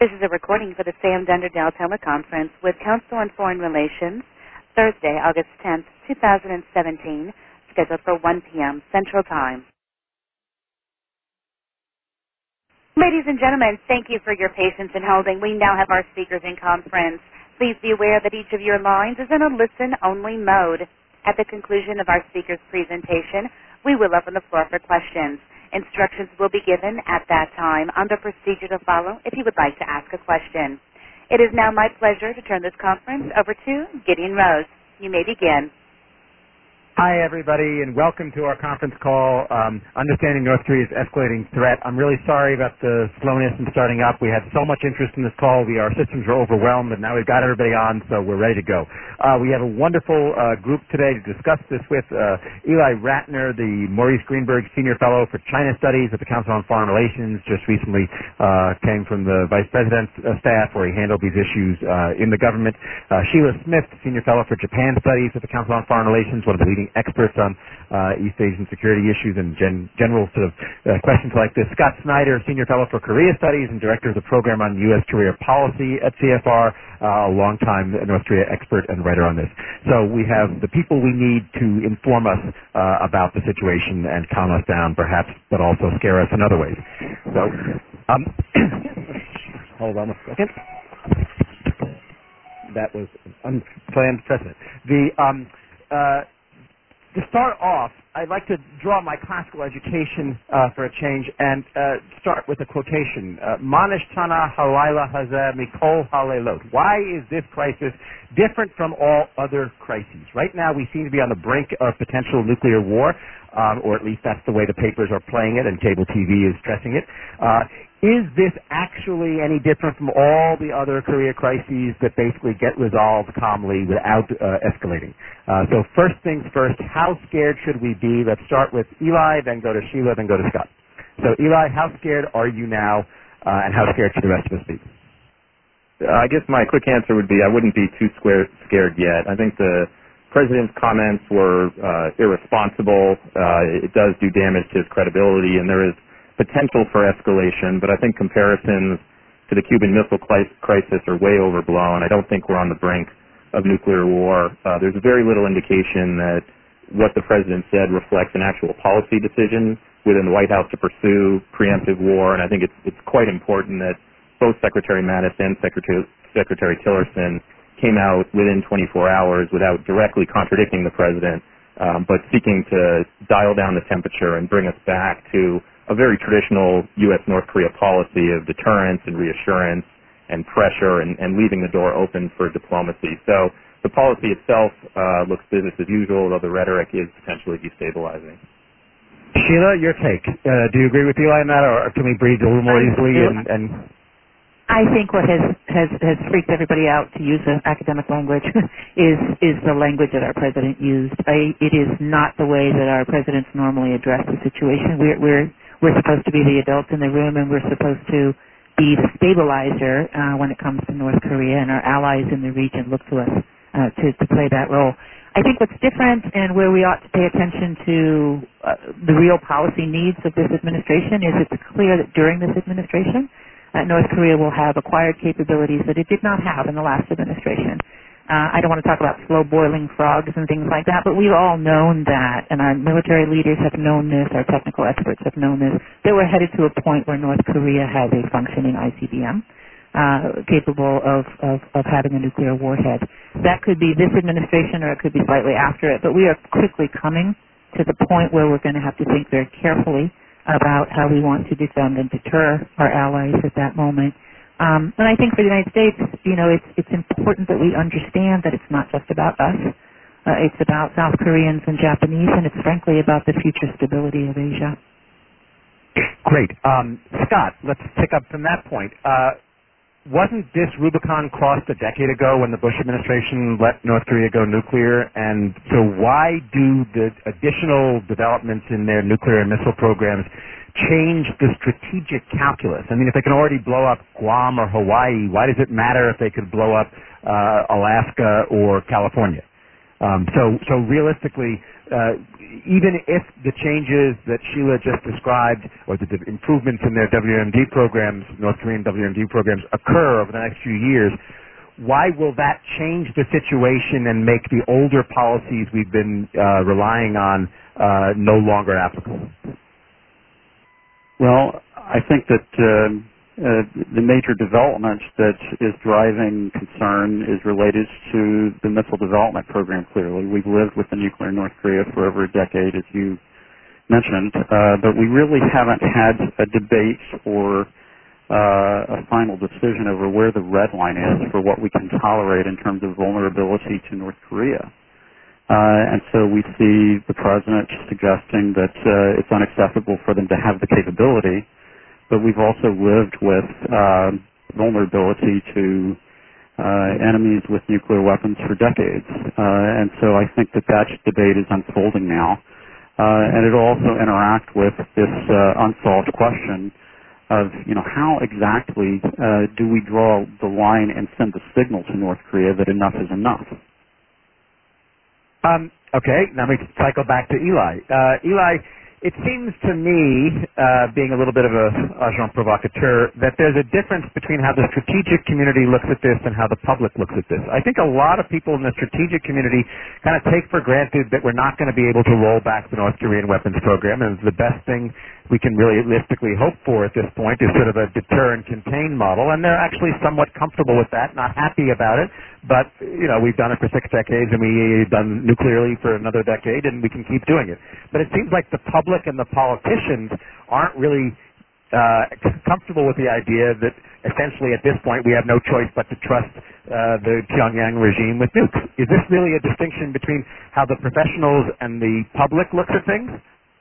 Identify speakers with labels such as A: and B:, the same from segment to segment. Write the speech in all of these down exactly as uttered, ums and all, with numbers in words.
A: This is a recording for the Sam Dunderdale Teleconference with Council on Foreign Relations, Thursday, August tenth, two thousand seventeen, scheduled for one p m Central Time. Ladies and gentlemen, thank you for your patience in holding. We now have our speakers in conference. Please be aware that each of your lines is in a listen-only mode. At the conclusion of our speaker's presentation, we will open the floor for questions. Instructions will be given at that time on the procedure to follow if you would like to ask a question. It is now my pleasure to turn this conference over to Gideon Rose. You may begin.
B: Hi, everybody, and welcome to our conference call, um, Understanding North Korea's Escalating Threat. I'm really sorry about the slowness in starting up. We had so much interest in this call. We, our systems were overwhelmed, but now we've got everybody on, so we're ready to go. Uh, we have a wonderful uh, group today to discuss this with uh, Eli Ratner, the Maurice Greenberg Senior Fellow for China Studies at the Council on Foreign Relations, just recently uh, came from the Vice President's uh, staff where he handled these issues uh, in the government. Uh, Sheila Smith, Senior Fellow for Japan Studies at the Council on Foreign Relations, one of the leading experts on uh, East Asian security issues and gen- general sort of uh, questions like this. Scott Snyder, Senior Fellow for Korea Studies and Director of the Program on U S Korea Policy at C F R, uh, a longtime North Korea expert and writer on this. So we have the people we need to inform us uh, about the situation and calm us down, perhaps, but also scare us in other ways. So, um, hold on a second. That was an unplanned precedent. The um, uh, To start off, I'd like to draw my classical education uh, for a change and uh, start with a quotation. Uh, Manish Tana Halayla Hazeh Mikol Halelot. Why is this crisis different from all other crises? Right now, we seem to be on the brink of potential nuclear war, um, or at least that's the way the papers are playing it, and cable T V is stressing it. Uh, Is this actually any different from all the other Korea crises that basically get resolved calmly without uh, escalating? Uh, so first things first, how scared should we be? Let's start with Eli, then go to Sheila, then go to Scott. So Eli, how scared are you now, uh, and how scared should the rest of us be?
C: Uh, I guess my quick answer would be I wouldn't be too square, scared yet. I think the President's comments were uh, irresponsible. Uh, it does do damage to his credibility, and there is potential for escalation, but I think comparisons to the Cuban Missile Crisis are way overblown. I don't think we're on the brink of nuclear war. Uh, there's very little indication that what the President said reflects an actual policy decision within the White House to pursue preemptive war, and I think it's, it's quite important that both Secretary Mattis and Secretary, Secretary Tillerson came out within twenty-four hours without directly contradicting the President, um, but seeking to dial down the temperature and bring us back to a very traditional U S North Korea policy of deterrence and reassurance and pressure and, and leaving the door open for diplomacy. So the policy itself uh, looks business as usual, although the rhetoric is potentially destabilizing.
B: Sheila, your take. Uh, do you agree with Eli on that, or can we breathe a little more easily? And, and
D: I think what has, has, has freaked everybody out, to use an academic language, is is the language that our president used. I, it is not the way that our presidents normally address the situation. We're, we're We're supposed to be the adults in the room, and we're supposed to be the stabilizer uh, when it comes to North Korea, and our allies in the region look to us uh, to, to play that role. I think what's different and where we ought to pay attention to uh, the real policy needs of this administration is it's clear that during this administration, uh, North Korea will have acquired capabilities that it did not have in the last administration. Uh, I don't want to talk about slow-boiling frogs and things like that, but we've all known that, and our military leaders have known this, our technical experts have known this, that we're headed to a point where North Korea has a functioning I C B M uh, capable of, of, of having a nuclear warhead. That could be this administration or it could be slightly after it, but we are quickly coming to the point where we're going to have to think very carefully about how we want to defend and deter our allies at that moment. Um, and I think for the United States, you know, it's it's important that we understand that it's not just about us. Uh, it's about South Koreans and Japanese, and it's frankly about the future stability of Asia.
B: Great. Um, Scott, let's pick up from that point. Uh, wasn't this Rubicon crossed a decade ago when the Bush administration let North Korea go nuclear? And so why do the additional developments in their nuclear and missile programs change the strategic calculus? I mean, if they can already blow up Guam or Hawaii, why does it matter if they could blow up uh, Alaska or California? Um, so, so realistically, uh, even if the changes that Sheila just described, or the improvements in their W M D programs, North Korean W M D programs, occur over the next few years, why will that change the situation and make the older policies we've been uh, relying on uh, no longer applicable?
E: Well, I think that um, uh, the major development that is driving concern is related to the missile development program, clearly. We've lived with the nuclear North Korea for over a decade, as you mentioned, uh, but we really haven't had a debate or uh, a final decision over where the red line is for what we can tolerate in terms of vulnerability to North Korea. Uh, and so we see the president suggesting that uh, it's unacceptable for them to have the capability, but we've also lived with uh, vulnerability to uh, enemies with nuclear weapons for decades. Uh, and so I think that that debate is unfolding now. Uh, and it'll also interact with this uh, unsolved question of, you know, how exactly uh, do we draw the line and send the signal to North Korea that enough is enough?
B: Um, okay, now we cycle back to Eli. Uh, Eli, it seems to me, uh, being a little bit of a agent provocateur, that there's a difference between how the strategic community looks at this and how the public looks at this. I think a lot of people in the strategic community kind of take for granted that we're not going to be able to roll back the North Korean weapons program, and the best thing we can realistically hope for at this point is sort of a deter and contain model, and they're actually somewhat comfortable with that, not happy about it, but, you know, we've done it for six decades, and we've done nuclearly for another decade, and we can keep doing it. But it seems like the public and the politicians aren't really uh, comfortable with the idea that essentially at this point we have no choice but to trust uh, the Pyongyang regime with nukes. Is this really a distinction between how the professionals and the public looks at things?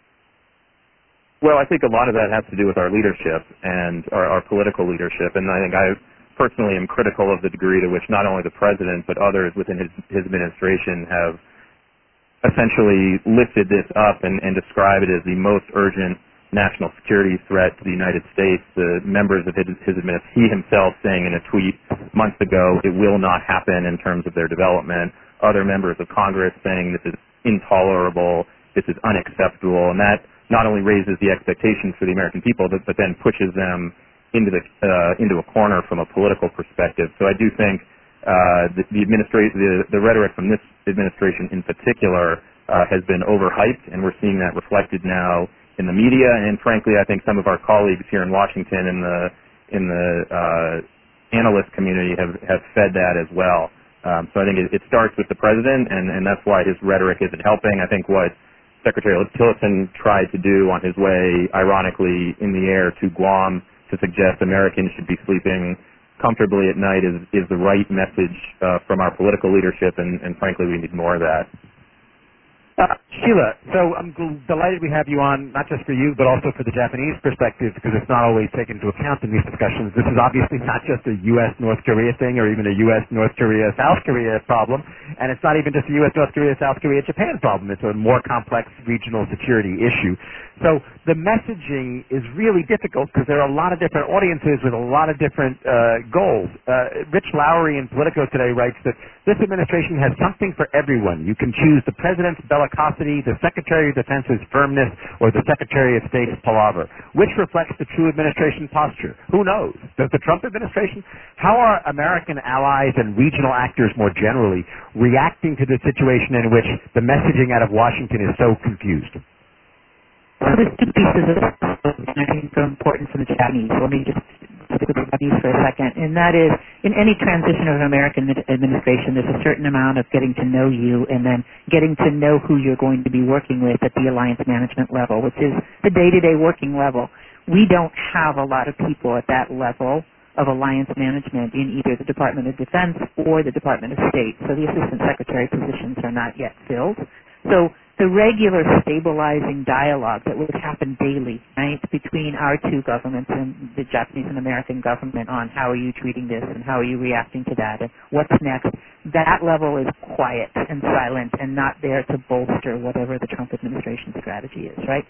C: Well, I think a lot of that has to do with our leadership and our, our political leadership, and I think I personally am critical of the degree to which not only the president but others within his, his administration have essentially lifted this up and, and described it as the most urgent national security threat to the United States. The members of his, his administration, he himself saying in a tweet months ago, it will not happen in terms of their development. Other members of Congress saying this is intolerable, this is unacceptable, and that not only raises the expectations for the American people, but, but then pushes them into the uh, into a corner from a political perspective. So I do think uh, the the, administra- the the rhetoric from this administration in particular uh, has been overhyped, and we're seeing that reflected now in the media. And frankly, I think some of our colleagues here in Washington in the in the uh, analyst community have have fed that as well. Um, so I think it, it starts with the president, and, and that's why his rhetoric isn't helping. I think what Secretary Tillerson tried to do on his way, ironically, in the air to Guam to suggest Americans should be sleeping comfortably at night is, is the right message uh, from our political leadership, and, and frankly, we need more of that.
B: Uh, Sheila, so I'm gl- delighted we have you on, not just for you, but also for the Japanese perspective, because it's not always taken into account in these discussions. This is obviously not just a U S North Korea thing, or even a U S North Korea South Korea problem, and it's not even just a U S North Korea South Korea Japan problem. It's a more complex regional security issue. So the messaging is really difficult because there are a lot of different audiences with a lot of different uh, goals. Uh, Rich Lowry in Politico today writes that this administration has something for everyone. You can choose the president's bellicosity, the Secretary of Defense's firmness, or the Secretary of State's palaver. Which reflects the true administration posture? Who knows? Does the Trump administration? How are American allies and regional actors more generally reacting to the situation in which the messaging out of Washington is so confused?
D: So there's two pieces of this, and I think they're important for the Japanese. Let me just stick with the Japanese for a second. And that is, in any transition of an American administration, there's a certain amount of getting to know you and then getting to know who you're going to be working with at the alliance management level, which is the day-to-day working level. We don't have a lot of people at that level of alliance management in either the Department of Defense or the Department of State. So the assistant secretary positions are not yet filled. So the regular stabilizing dialogue that would happen daily, right, between our two governments and the Japanese and American government on how are you treating this and how are you reacting to that and what's next, that level is quiet and silent and not there to bolster whatever the Trump administration strategy is, right?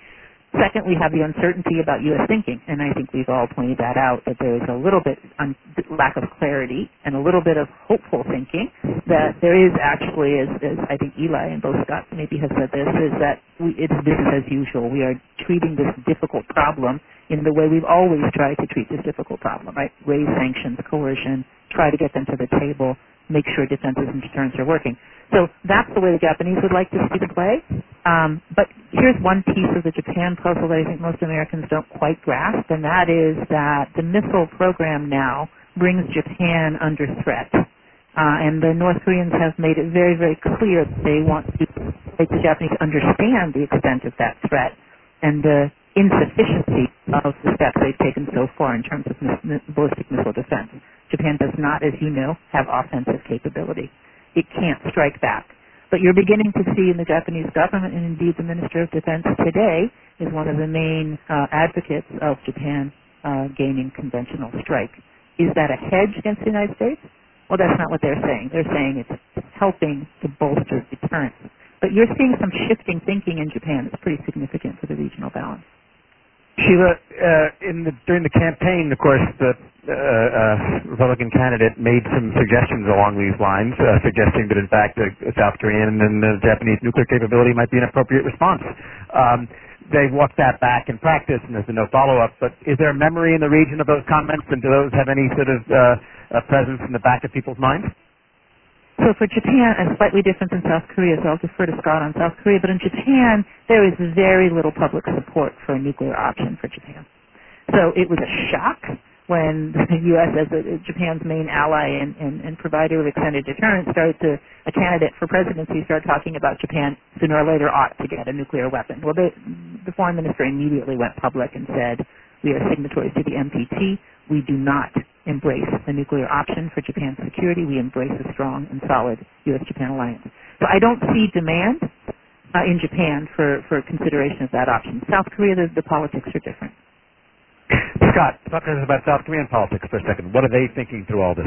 D: Second, we have the uncertainty about U S thinking, and I think we've all pointed that out, that there is a little bit un- lack of clarity and a little bit of hopeful thinking, that there is actually, as, as I think Eli and both Scott maybe have said this, is that we, it's business as usual. We are treating this difficult problem in the way we've always tried to treat this difficult problem, right? Raise sanctions, coercion, try to get them to the table, make sure defenses and deterrents are working. So that's the way the Japanese would like to see the play. Um, but here's one piece of the Japan puzzle that I think most Americans don't quite grasp, and that is that the missile program now brings Japan under threat. Uh, and the North Koreans have made it very, very clear that they want to make the Japanese understand the extent of that threat and the insufficiency of the steps they've taken so far in terms of mis- ballistic missile defense. Japan does not, as you know, have offensive capability. It can't strike back. But you're beginning to see in the Japanese government, and indeed the Minister of Defense today is one of the main uh, advocates of Japan uh, gaining conventional strike. Is that a hedge against the United States? Well, that's not what they're saying. They're saying it's helping to bolster deterrence. But you're seeing some shifting thinking in Japan that's pretty significant for the regional balance.
B: Sheila, uh, in the, during the campaign, of course, the uh, uh, Republican candidate made some suggestions along these lines, uh, suggesting that, in fact, uh, South Korean and uh, Japanese nuclear capability might be an appropriate response. Um, they walked that back in practice, and there's been no follow-up. But is there a memory in the region of those comments, and do those have any sort of uh, uh, presence in the back of people's minds?
D: So for Japan, and slightly different than South Korea, so I'll defer to Scott on South Korea, but in Japan, there is very little public support for a nuclear option for Japan. So it was a shock when the U S, as a, Japan's main ally and, and, and provider of extended deterrence, started to, a candidate for presidency started talking about Japan sooner or later ought to get a nuclear weapon. Well, they, the foreign minister immediately went public and said, we are signatories to the N P T. We do not embrace a nuclear option for Japan's security. We embrace a strong and solid U S Japan alliance. So I don't see demand uh, in Japan for, for consideration of that option. South Korea, the, the politics are different.
B: Scott, talk to us about South Korean politics for a second. What are they thinking through all this?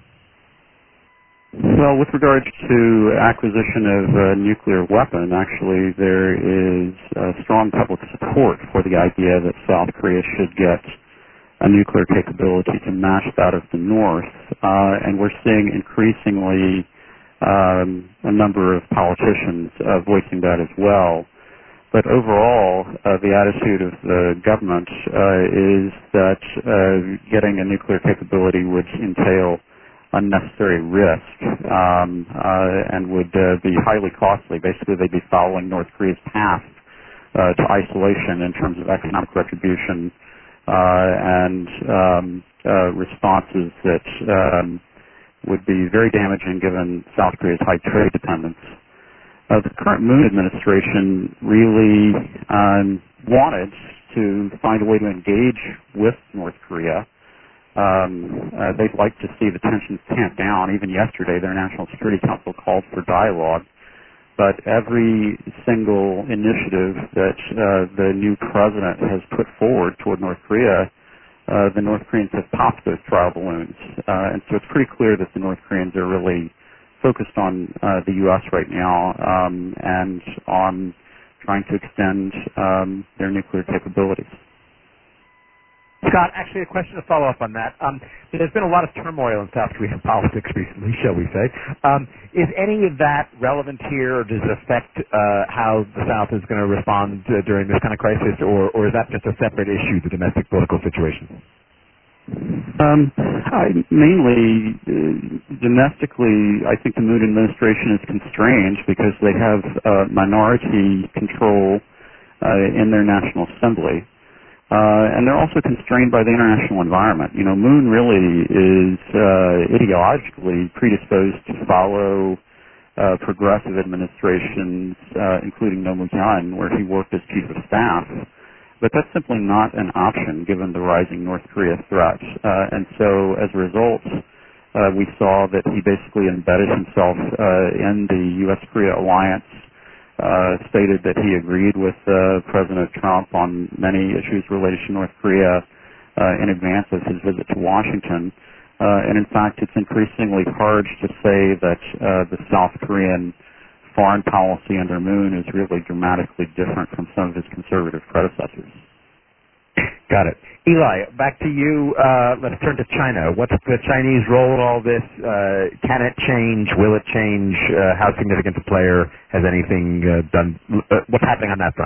E: Well, with regards to acquisition of a nuclear weapon, actually there is uh, strong public support for the idea that South Korea should get a nuclear capability to match that of the North, uh, and we're seeing increasingly um, a number of politicians uh, voicing that as well. But overall, uh, the attitude of the government uh, is that uh, getting a nuclear capability would entail unnecessary risk um, uh, and would uh, be highly costly. Basically, they'd be following North Korea's path uh, to isolation in terms of economic retribution uh, and um, uh, responses that um, would be very damaging given South Korea's high trade dependence. Uh, the current Moon administration really um, wanted to find a way to engage with North Korea. Um, uh, they'd like to see the tensions tamp down. Even yesterday, their National Security Council called for dialogue. But every single initiative that uh, the new president has put forward toward North Korea, uh, the North Koreans have popped those trial balloons. Uh, and so it's pretty clear that the North Koreans are really focused on uh, the U S right now um, and on trying to extend um, their nuclear capabilities.
B: Scott, actually a question to follow up on that. Um, there's been a lot of turmoil in South Korean politics recently, shall we say. Um, is any of that relevant here, or does it affect uh, how the South is going to respond uh, during this kind of crisis, or, or is that just a separate issue, the domestic political situation?
E: Um, I, mainly, uh, domestically, I think the Moon administration is constrained because they have uh, minority control uh, in their National Assembly. Uh, and they're also constrained by the international environment. You know, Moon really is uh, ideologically predisposed to follow uh, progressive administrations, uh, including Roh Moo-hyun, where he worked as chief of staff. But that's simply not an option given the rising North Korea threat. Uh, and so as a result, uh, we saw that he basically embedded himself uh, in the U S Korea alliance, uh, stated that he agreed with uh, President Trump on many issues related to North Korea uh, in advance of his visit to Washington. Uh, and in fact, it's increasingly hard to say that uh, the South Korean foreign policy under Moon is really dramatically different from some of his conservative predecessors.
B: Got it. Eli, back to you. Uh, let's turn to China. What's the Chinese role in all this? Uh, can it change? Will it change? Uh, how significant a player? Has anything uh, done? Uh, what's happening on that front?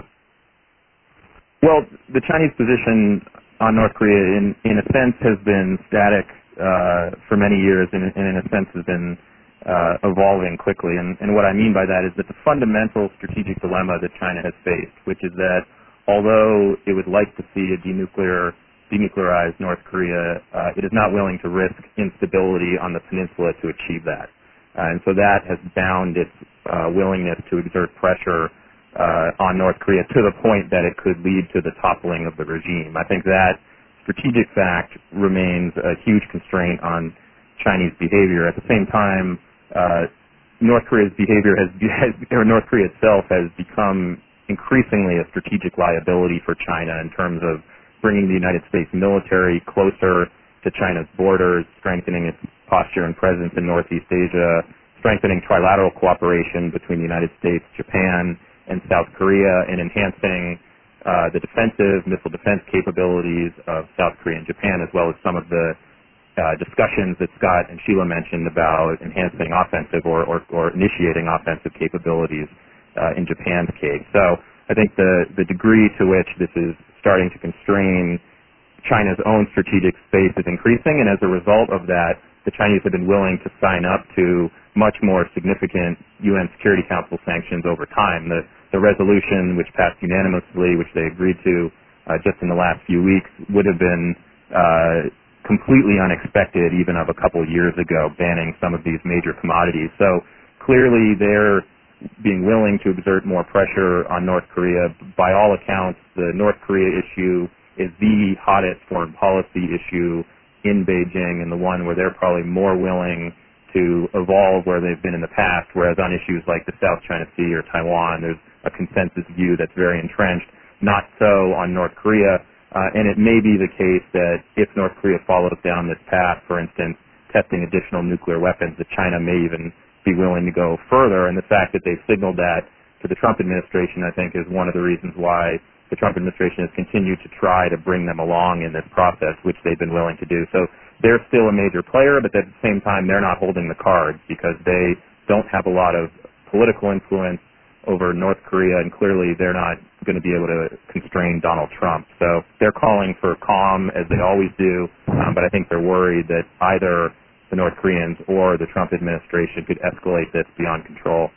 C: Well, the Chinese position on North Korea, in, in a sense, has been static uh, for many years, and, and in a sense has been uh, evolving quickly. And, and what I mean by that is that the fundamental strategic dilemma that China has faced, which is that although it would like to see a denuclear, denuclearized North Korea, uh, it is not willing to risk instability on the peninsula to achieve that. Uh, and so that has bound its uh, willingness to exert pressure uh, on North Korea to the point that it could lead to the toppling of the regime. I think that strategic fact remains a huge constraint on Chinese behavior. At the same time, uh, North Korea's behavior has, has, or North Korea itself has become increasingly a strategic liability for China in terms of bringing the United States military closer to China's borders, strengthening its posture and presence in Northeast Asia, strengthening trilateral cooperation between the United States, Japan, and South Korea, and enhancing uh, the defensive missile defense capabilities of South Korea and Japan, as well as some of the uh, discussions that Scott and Sheila mentioned about enhancing offensive or, or, or initiating offensive capabilities Uh, in Japan's case. So I think the, the degree to which this is starting to constrain China's own strategic space is increasing, and as a result of that, the Chinese have been willing to sign up to much more significant U N Security Council sanctions over time. The, the resolution, which passed unanimously, which they agreed to uh, just in the last few weeks, would have been uh, completely unexpected even of a couple years ago, banning some of these major commodities. So clearly they're being willing to exert more pressure on North Korea. By all accounts, the North Korea issue is the hottest foreign policy issue in Beijing and the one where they're probably more willing to evolve where they've been in the past, whereas on issues like the South China Sea or Taiwan, there's a consensus view that's very entrenched. Not so on North Korea, uh, and it may be the case that if North Korea follows down this path, for instance, testing additional nuclear weapons, that China may even be willing to go further, and the fact that they've signaled that to the Trump administration, I think, is one of the reasons why the Trump administration has continued to try to bring them along in this process, which they've been willing to do. So they're still a major player, but at the same time, they're not holding the cards because they don't have a lot of political influence over North Korea, and clearly they're not going to be able to constrain Donald Trump. So they're calling for calm, as they always do, um, but I think they're worried that either the North Koreans or the Trump administration could escalate this beyond control.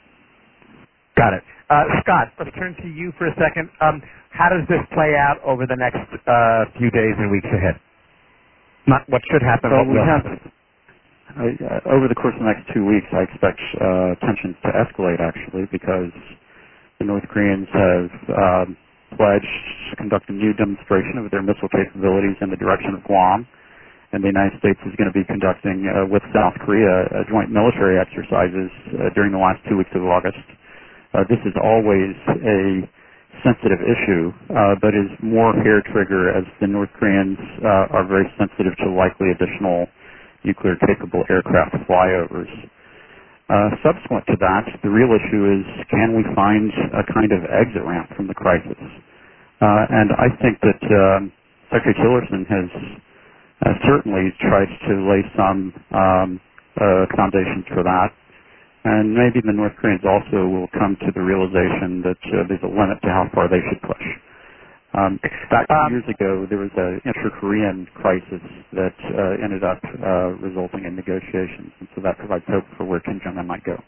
B: Got it. Uh, Scott, let's turn to you for a second. Um, how does this play out over the next uh, few days and weeks ahead? Not what should happen,
E: so
B: what will happen.
E: I, uh, over the course of the next two weeks, I expect uh, tensions to escalate, actually, because the North Koreans have uh, pledged to conduct a new demonstration of their missile capabilities in the direction of Guam. And the United States is going to be conducting uh, with South Korea uh, joint military exercises uh, during the last two weeks of August. Uh, this is always a sensitive issue, uh, but is more hair trigger as the North Koreans uh, are very sensitive to likely additional nuclear-capable aircraft flyovers. Uh, subsequent to that, the real issue is, can we find a kind of exit ramp from the crisis? Uh, and I think that um, Secretary Tillerson has Uh, certainly tries to lay some um, uh, foundations for that. And maybe the North Koreans also will come to the realization that uh, there's a limit to how far they should push. Um, back
B: um,
E: years ago, there was an inter-Korean crisis that uh, ended up uh, resulting in negotiations, and so that provides hope for where Kim Jong-un might go.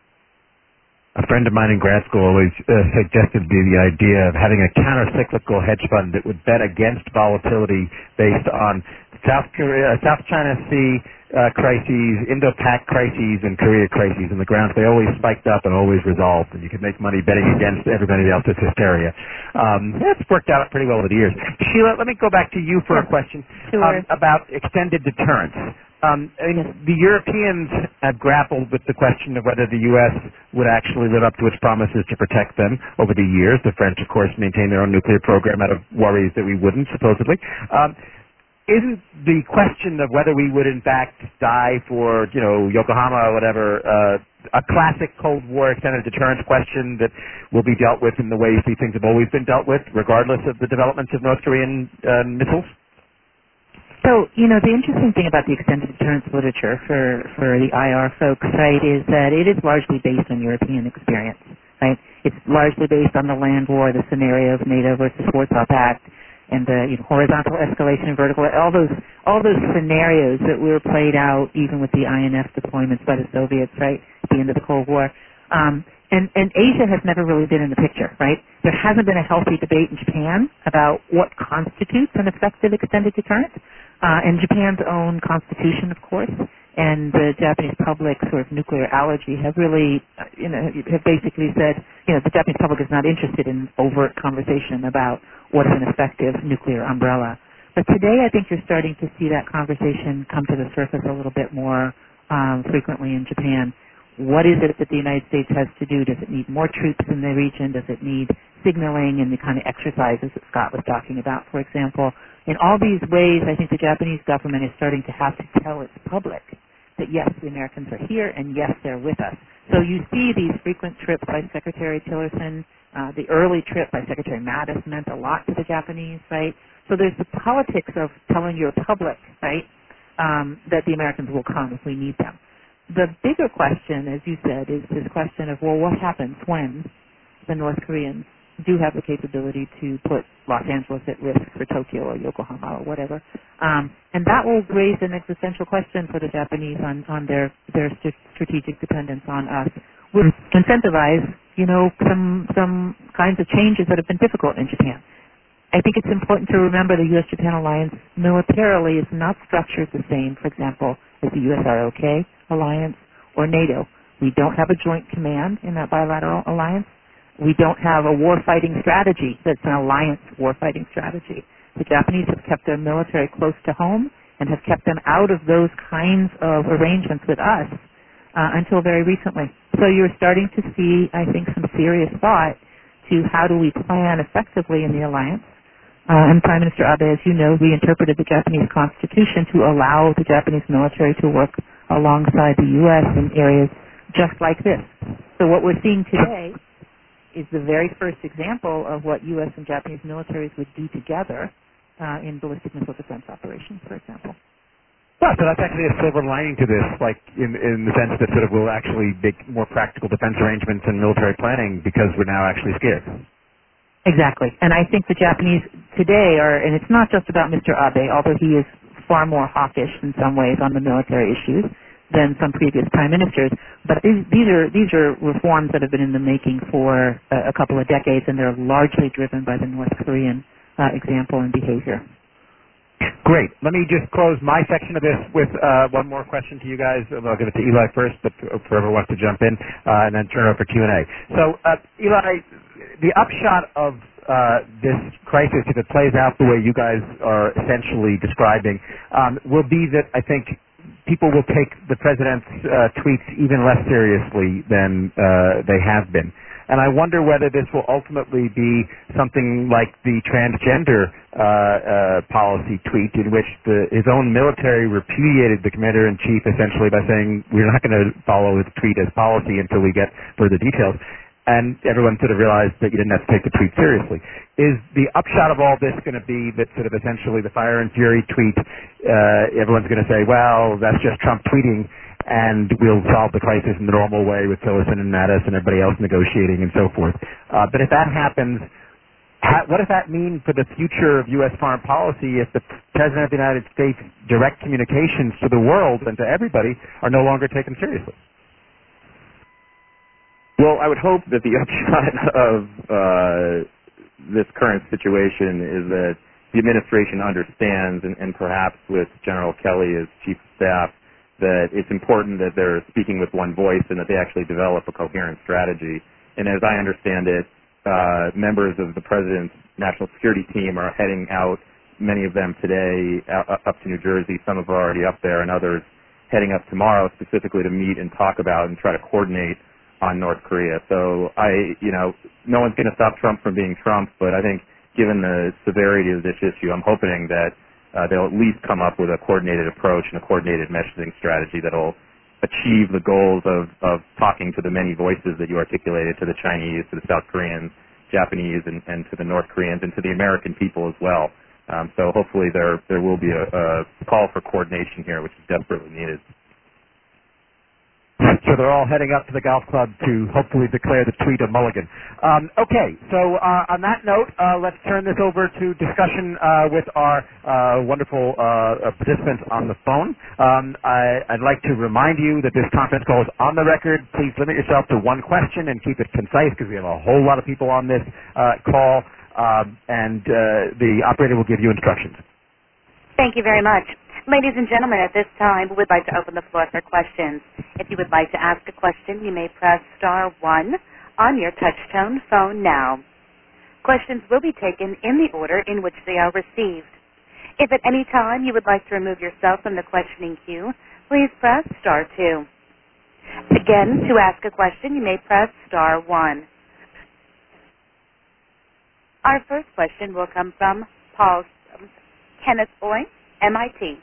B: A friend of mine in grad school always uh, suggested me the idea of having a counter-cyclical hedge fund that would bet against volatility based on South Korea, South China Sea uh, crises, Indo-Pac crises, and Korea crises. And the grounds, they always spiked up and always resolved, and you could make money betting against everybody else's hysteria. Um, it's worked out pretty well over the years. Sheila, let me go back to you for a question
D: sure.
B: um, about extended deterrence. Um, I mean, the Europeans have grappled with the question of whether the U S would actually live up to its promises to protect them over the years. The French, of course, maintain their own nuclear program out of worries that we wouldn't, supposedly. Um, isn't the question of whether we would, in fact, die for, you know, Yokohama or whatever, uh, a classic Cold War extended deterrence question that will be dealt with in the way you see things have always been dealt with, regardless of the developments of North Korean uh, missiles?
D: So, you know, the interesting thing about the extended deterrence literature for, for the I R folks, right, is that it is largely based on European experience, right? It's largely based on the land war, the scenario of NATO versus Warsaw Pact, and the you know, horizontal escalation and vertical, all those all those scenarios that were played out even with the I N F deployments by the Soviets, right, at the end of the Cold War. Um, and, and Asia has never really been in the picture, right? There hasn't been a healthy debate in Japan about what constitutes an effective extended deterrent. Uh, and Japan's own constitution, of course, and the Japanese public sort of nuclear allergy have really, uh, you know, have basically said, you know, the Japanese public is not interested in overt conversation about what is an effective nuclear umbrella. But today I think you're starting to see that conversation come to the surface a little bit more um, frequently in Japan. What is it that the United States has to do? Does it need more troops in the region? Does it need signaling and the kind of exercises that Scott was talking about, for example? In all these ways, I think the Japanese government is starting to have to tell its public that, yes, the Americans are here, and yes, they're with us. So you see these frequent trips by Secretary Tillerson. Uh, the early trip by Secretary Mattis meant a lot to the Japanese, right? So there's the politics of telling your public, right, um, that the Americans will come if we need them. The bigger question, as you said, is this question of, well, what happens when the North Koreans do have the capability to put Los Angeles at risk for Tokyo or Yokohama or whatever. Um, and that will raise an existential question for the Japanese on, on their, their st- strategic dependence on us. Would incentivize, you know, some, some kinds of changes that have been difficult in Japan. I think it's important to remember the U S Japan alliance militarily is not structured the same, for example, as the U S R O K alliance or NATO. We don't have a joint command in that bilateral alliance. We don't have a war-fighting strategy that's an alliance war-fighting strategy. The Japanese have kept their military close to home and have kept them out of those kinds of arrangements with us uh, until very recently. So you're starting to see, I think, some serious thought to how do we plan effectively in the alliance. Uh, and Prime Minister Abe, as you know, reinterpreted the Japanese constitution to allow the Japanese military to work alongside the U S in areas just like this. So what we're seeing today is the very first example of what U S and Japanese militaries would do together uh, in ballistic missile defense operations, for example.
B: Well, so that's actually a silver lining to this, like in, in the sense that sort of we'll actually make more practical defense arrangements and military planning because we're now actually scared.
D: Exactly. And I think the Japanese today are, and it's not just about Mister Abe, although he is far more hawkish in some ways on the military issues than some previous prime ministers. But these, these are these are reforms that have been in the making for a, a couple of decades, and they're largely driven by the North Korean uh, example and behavior.
B: Great. Let me just close my section of this with uh, one more question to you guys. I'll give it to Eli first, but whoever wants to jump in, uh, and then turn it over for Q and A. So, uh, Eli, the upshot of uh, this crisis, if it plays out the way you guys are essentially describing, um, will be that I think people will take the president's uh, tweets even less seriously than uh, they have been. And I wonder whether this will ultimately be something like the transgender uh, uh, policy tweet in which the, his own military repudiated the commander-in-chief essentially by saying, we're not going to follow his tweet as policy until we get further details. And everyone sort of realized that you didn't have to take the tweet seriously. Is the upshot of all this going to be that sort of essentially the fire and fury tweet, uh, everyone's going to say, well, that's just Trump tweeting, and we'll solve the crisis in the normal way with Tillerson and Mattis and everybody else negotiating and so forth. Uh, but if that happens, how, what does that mean for the future of U S foreign policy if the President of the United States' direct communications to the world and to everybody are no longer taken seriously?
C: Well, I would hope that the upshot of uh, this current situation is that the administration understands, and, and perhaps with General Kelly as chief of staff, that it's important that they're speaking with one voice and that they actually develop a coherent strategy. And as I understand it, uh, members of the President's national security team are heading out, many of them today, out, up to New Jersey. Some of them are already up there, and others heading up tomorrow specifically to meet and talk about and try to coordinate on North Korea. So I, you know, no one's going to stop Trump from being Trump, but I think given the severity of this issue, I'm hoping that uh, they'll at least come up with a coordinated approach and a coordinated messaging strategy that'll achieve the goals of, of talking to the many voices that you articulated, to the Chinese, to the South Koreans, Japanese, and, and to the North Koreans, and to the American people as well. Um, so hopefully there there will be a, a call for coordination here, which is desperately needed.
B: So they're all heading up to the golf club to hopefully declare the tweet a mulligan. Um, okay, so uh, on that note, uh, let's turn this over to discussion uh, with our uh, wonderful uh, participants on the phone. Um, I, I'd like to remind you that this conference call is on the record. Please limit yourself to one question and keep it concise because we have a whole lot of people on this uh, call, um, and uh, the operator will give you instructions.
A: Thank you very much. Ladies and gentlemen, at this time, we would like to open the floor for questions. If you would like to ask a question, you may press star one on your touch-tone phone now. Questions will be taken in the order in which they are received. If at any time you would like to remove yourself from the questioning queue, please press star two. Again, to ask a question, you may press star one. Our first question will come from Paul um, Kenneth Boy, M I T.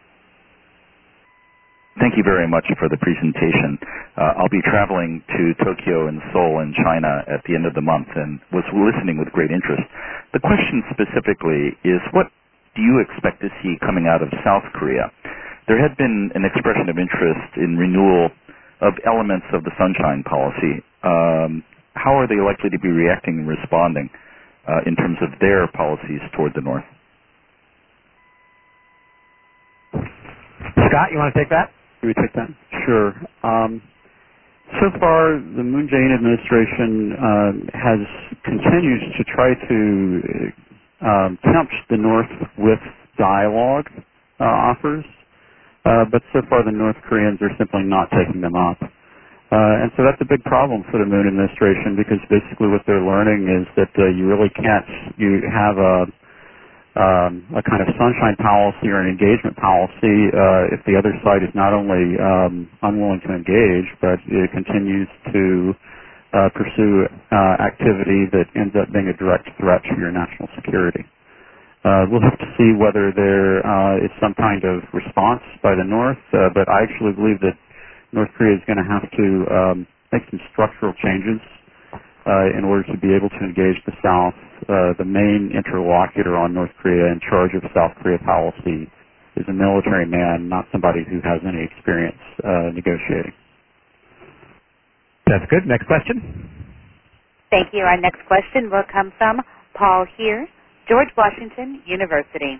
F: Thank you very much for the presentation. Uh, I'll be traveling to Tokyo and Seoul in China at the end of the month and was listening with great interest. The question specifically is, what do you expect to see coming out of South Korea? There had been an expression of interest in renewal of elements of the Sunshine Policy. Um, how are they likely to be reacting and responding uh, in terms of their policies toward the North?
B: Scott, you want to take that?
E: Can we take that? Sure. Um, so far, the Moon Jae-in administration uh, has continues to try to um, tempt the North with dialogue uh, offers, uh, but so far the North Koreans are simply not taking them up. Uh, and so that's a big problem for the Moon administration because basically what they're learning is that uh, you really can't, you have a Um, a kind of sunshine policy or an engagement policy uh, if the other side is not only um, unwilling to engage, but it continues to uh, pursue uh, activity that ends up being a direct threat to your national security. Uh, we'll have to see whether there uh, is some kind of response by the North, uh, but I actually believe that North Korea is going to have to um, make some structural changes Uh, in order to be able to engage the South. Uh, the main interlocutor on North Korea in charge of South Korea policy is a military man, not somebody who has any experience uh, negotiating.
B: That's good. Next question.
A: Thank you. Our next question will come from Paul Heer, George Washington University.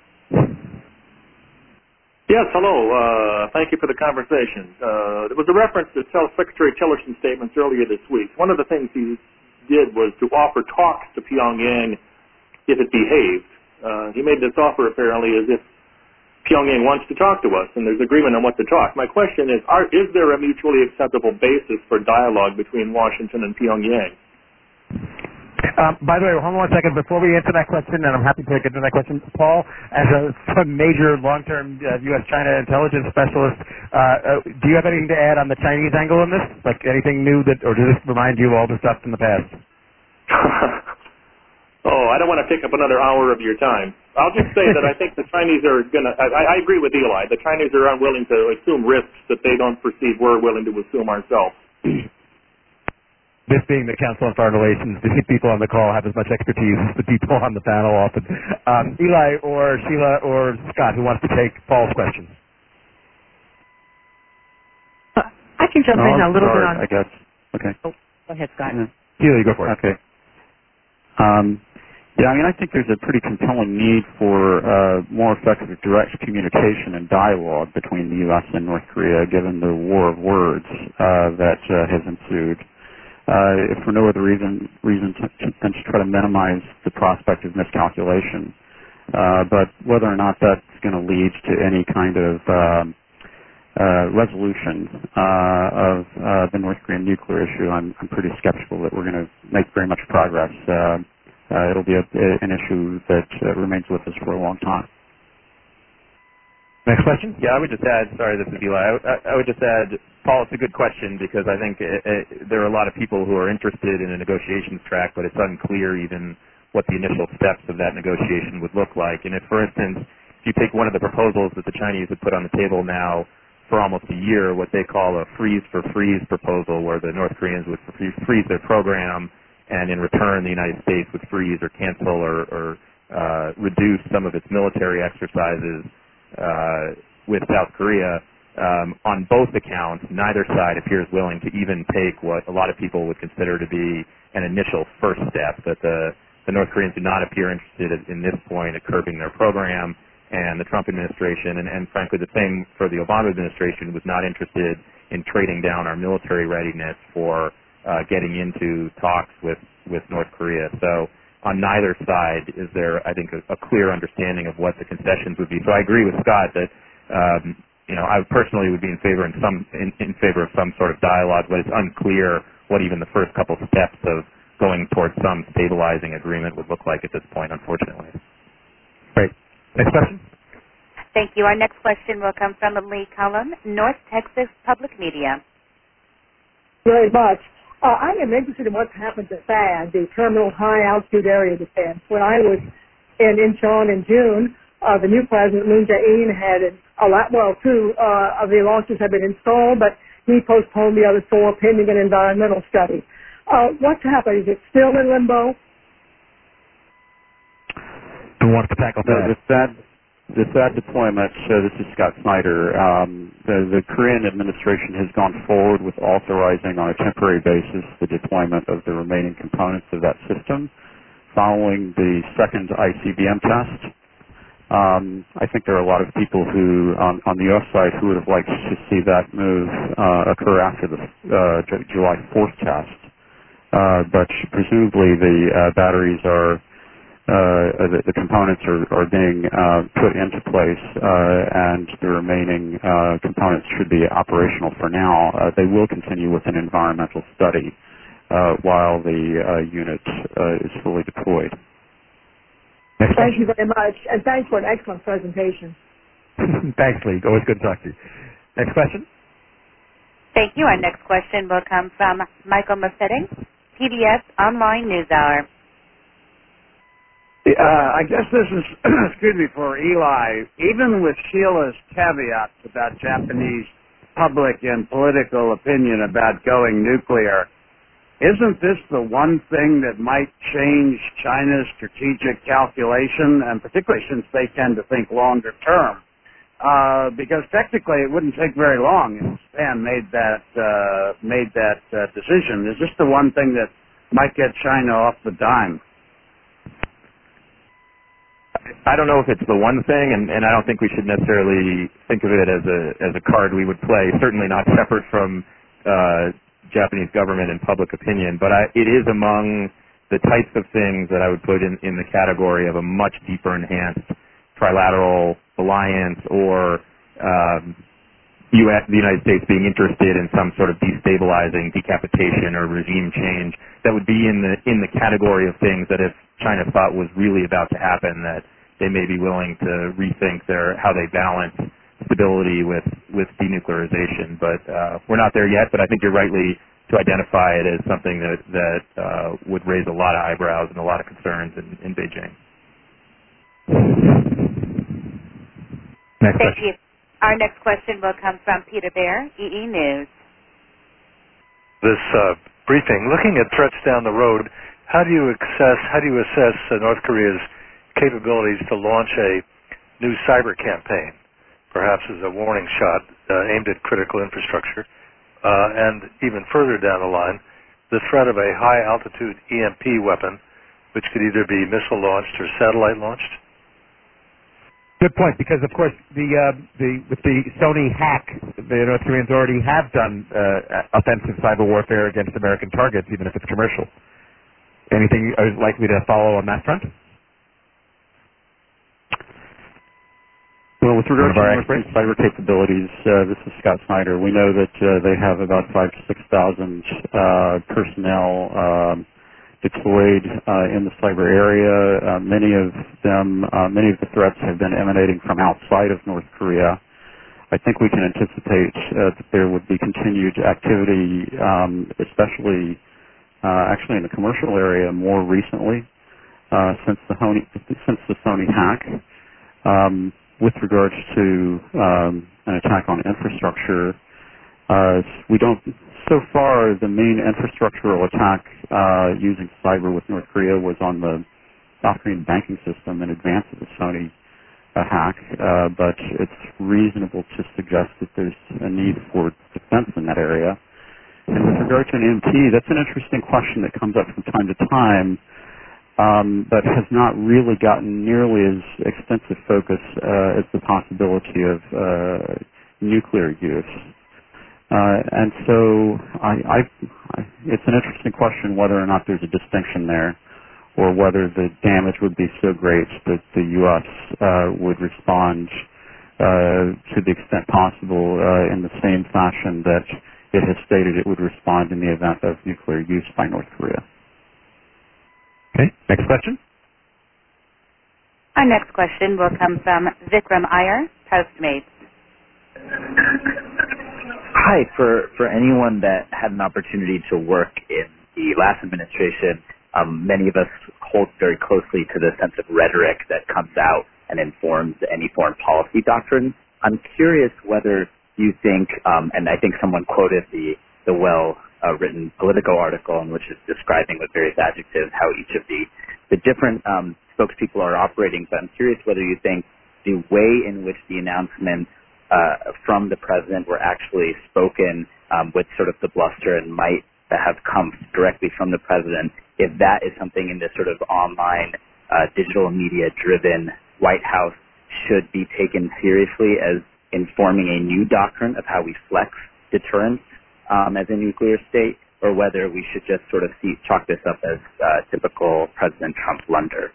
G: Yes, hello. Uh, thank you for the conversation. Uh, there was a reference to Secretary Tillerson's statements earlier this week. One of the things he did was to offer talks to Pyongyang if it behaved. Uh, he made this offer apparently as if Pyongyang wants to talk to us and there's agreement on what to talk. My question is, are, is there a mutually acceptable basis for dialogue between Washington and Pyongyang?
B: Um, by the way, hold on one second. Before we answer that question, and I'm happy to get into that question, Paul, as a major long-term uh, U S China intelligence specialist, uh, uh, do you have anything to add on the Chinese angle in this? Like anything new that, or does this remind you of all the stuff in the past?
G: oh, I don't want to take up another hour of your time. I'll just say that I think the Chinese are going to, I, I agree with Eli, the Chinese are unwilling to assume risks that they don't perceive we're willing to assume ourselves.
B: This being the Council on Foreign Relations, the people on the call have as much expertise as the people on the panel often. Um, Eli or Sheila or Scott, who wants to take Paul's question?
D: Uh, I can jump
E: no,
D: in a little
E: start,
D: bit on.
E: I guess. Okay.
D: Oh, go ahead, Scott.
E: Yeah.
B: Sheila, you go for it.
E: Okay. Um, yeah, I mean, I think there's a pretty compelling need for uh, more effective direct communication and dialogue between the U S and North Korea, given the war of words uh, that uh, has ensued. Uh, if for no other reason, reason to, to, than to try to minimize the prospect of miscalculation. Uh, but whether or not that's going to lead to any kind of um, uh, resolution uh, of uh, the North Korean nuclear issue, I'm, I'm pretty skeptical that we're going to make very much progress. Uh, uh, it'll be a, a, an issue that uh, remains with us for a long time.
B: Next question?
C: Yeah, I would just add, sorry, this is Eli, I, I, I would just add, Paul, it's a good question because I think it, it, there are a lot of people who are interested in a negotiations track, but it's unclear even what the initial steps of that negotiation would look like. And if, for instance, if you take one of the proposals that the Chinese have put on the table now for almost a year what they call a freeze for freeze proposal, where the North Koreans would freeze their program, and in return the United States would freeze or cancel or, or uh, reduce some of its military exercises uh, with South Korea. Um, on both accounts, neither side appears willing to even take what a lot of people would consider to be an initial first step. That the, the North Koreans do not appear interested at, in this point at curbing their program, and the Trump administration, and, and frankly the same for the Obama administration, was not interested in trading down our military readiness for uh, getting into talks with, with North Korea. So on neither side is there, I think, a, a clear understanding of what the concessions would be. So I agree with Scott that um, you know, I personally would be in favor in some in, in favor of some sort of dialogue, but it's unclear what even the first couple steps of going towards some stabilizing agreement would look like at this point, unfortunately.
B: Great. Next question.
A: Thank you. Our next question will come from Lee Cullum, North Texas Public Media.
H: Very much. Uh, I am interested in what's happened to THAAD, the Terminal High Altitude Area Defense. When I was in Incheon in June, uh, the new president, Moon Jae-in, had a lot, well, two uh, of the launches have been installed, but he postponed the other four pending an environmental study. Uh, what's happened? Is it still in limbo?
B: Who wants to tackle that?
E: The THAAD, the THAAD deployment, uh, this is Scott Snyder. Um, the, the Korean administration has gone forward with authorizing on a temporary basis the deployment of the remaining components of that system following the second I C B M test. Um, I think there are a lot of people who, on, on the U S side, who would have liked to see that move uh, occur after the uh, J- July fourth test. Uh, but presumably the uh, batteries are, uh, the, the components are, are being uh, put into place, uh, and the remaining uh, components should be operational for now. Uh, they will continue with an environmental study uh, while the uh, unit uh, is fully deployed.
H: Thank you very much, and thanks for an excellent presentation.
B: Thanks, Lee. Always good to talk to you. Next question.
A: Thank you. Our next question will come from Michael Mafetting, P B S Online NewsHour.
I: Uh, I guess this is, excuse me, for Eli. Even with Sheila's caveats about Japanese public and political opinion about going nuclear, isn't this the one thing that might change China's strategic calculation, and particularly since they tend to think longer term? Uh, because technically it wouldn't take very long if Japan made that uh, made that uh, decision. Is this the one thing that might get China off the dime?
C: I don't know if it's the one thing, and, and I don't think we should necessarily think of it as a as a card we would play. Certainly not separate from uh, Japanese government and public opinion, but I, it is among the types of things that I would put in, in the category of a much deeper enhanced trilateral alliance, or um, U S, the United States being interested in some sort of destabilizing decapitation or regime change that would be in the in the category of things that if China thought was really about to happen, that they may be willing to rethink their how they balance stability with, with denuclearization. But uh, we're not there yet, but I think you're rightly to identify it as something that, that uh, would raise a lot of eyebrows and a lot of concerns in, in Beijing.
B: Next
A: Thank
B: question.
A: you. Our next question will come from Peter Bear, E E News.
J: This uh, briefing, looking at threats down the road, how do you assess, how do you assess uh, North Korea's capabilities to launch a new cyber campaign, perhaps as a warning shot uh, aimed at critical infrastructure, uh, and even further down the line, the threat of a high-altitude E M P weapon, which could either be missile-launched or satellite-launched?
B: Good point, because of course the uh, the with the Sony hack, the North Koreans already have done uh, offensive cyber warfare against American targets, even if it's commercial. Anything uh, likely to follow on that front?
E: Well, with regard to
B: North
E: Korean cyber capabilities, uh, this is Scott Snyder. We know that uh, they have about five to six thousand uh, personnel um, deployed uh, in the cyber area. Uh, many of them, uh, many of the threats have been emanating from outside of North Korea. I think we can anticipate uh, that there would be continued activity, um, especially uh, actually in the commercial area more recently uh, since the Sony, since the Sony hack. Um, with regards to um, an attack on infrastructure, uh, we don't. So far, the main infrastructural attack uh, using cyber with North Korea was on the South Korean banking system in advance of the Sony uh, hack, uh, but it's reasonable to suggest that there's a need for defense in that area. And with regard to an M T, that's an interesting question that comes up from time to time, um, but has not really gotten nearly as extensive focus uh, as the possibility of uh, nuclear use. Uh, and so I, I, I, it's an interesting question whether or not there's a distinction there, or whether the damage would be so great that the U S uh, would respond uh, to the extent possible uh, in the same fashion that it has stated it would respond in the event of nuclear use by North Korea.
B: Okay, next question.
A: Our next question will come from Vikram Iyer, Postmates.
K: Hi, for, for anyone that had an opportunity to work in the last administration, um, many of us hold very closely to the sense of rhetoric that comes out and informs any foreign policy doctrine. I'm curious whether you think, um, and I think someone quoted the, the well-written uh, Politico article in which is describing with various adjectives how each of the, the different um, spokespeople are operating, but I'm curious whether you think the way in which the announcements Uh, from the president were actually spoken um, with sort of the bluster and might that have come directly from the president, if that is something in this sort of online, uh, digital media-driven White House should be taken seriously as informing a new doctrine of how we flex deterrence um, as a nuclear state, or whether we should just sort of see, chalk this up as uh, typical President Trump blunder.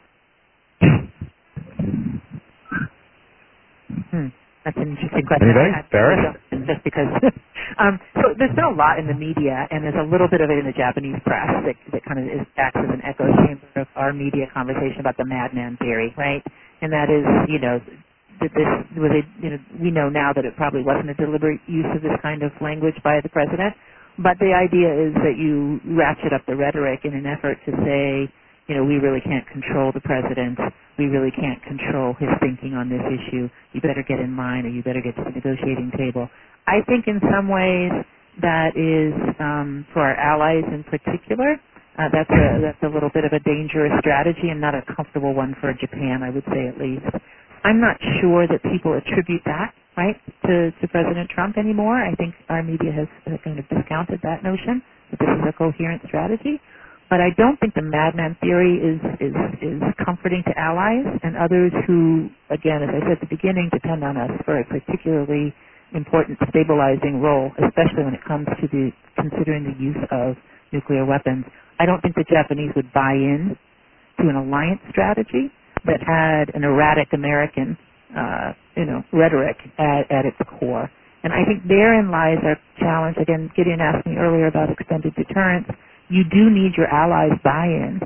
D: Hmm. That's an interesting question.
B: Anybody?
D: I, I,
B: Barrett?
D: Just because. um, so there's been a lot in the media, and there's a little bit of it in the Japanese press that, that kind of is, acts as an echo chamber of our media conversation about the madman theory, right? And that is, you know, that this was a, you know, we know now that it probably wasn't a deliberate use of this kind of language by the president, but the idea is that you ratchet up the rhetoric in an effort to say, you know, we really can't control the president. We really can't control his thinking on this issue. You better get in line, or you better get to the negotiating table. I think in some ways that is, um, for our allies in particular, uh, that's a that's a little bit of a dangerous strategy and not a comfortable one for Japan, I would say at least. I'm not sure that people attribute that, right, to, to President Trump anymore. I think our media has kind of discounted that notion, that this is a coherent strategy. But I don't think the madman theory is, is, is comforting to allies and others who, again, as I said at the beginning, depend on us for a particularly important stabilizing role, especially when it comes to the considering the use of nuclear weapons. I don't think the Japanese would buy in to an alliance strategy that had an erratic American, uh, you know, rhetoric at, at its core. And I think therein lies our challenge. Again, Gideon asked me earlier about extended deterrence. You do need your allies' buy-in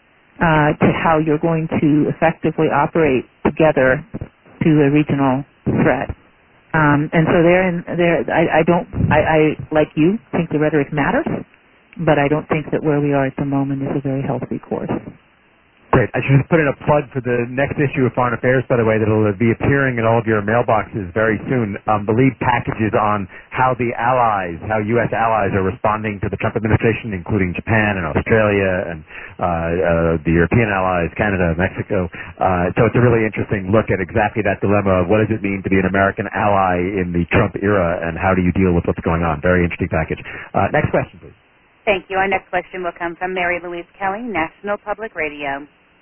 D: uh, to how you're going to effectively operate together to a regional threat. Um, and so there, there, I, I don't, I, I, like you, think the rhetoric matters, but I don't think that where we are at the moment is a very healthy course.
B: Great. I should just put in a plug for the next issue of Foreign Affairs, by the way, that will be appearing in all of your mailboxes very soon. Um, the lead packages on how the allies, how U S allies are responding to the Trump administration, including Japan and Australia and uh, uh, the European allies, Canada, Mexico. Uh, so it's a really interesting look at exactly that dilemma of what does it mean to be an American ally in the Trump era and how do you deal with what's going on. Very interesting package. Uh, next question, please.
A: Thank you. Our next question will come from Mary Louise Kelly, National Public Radio.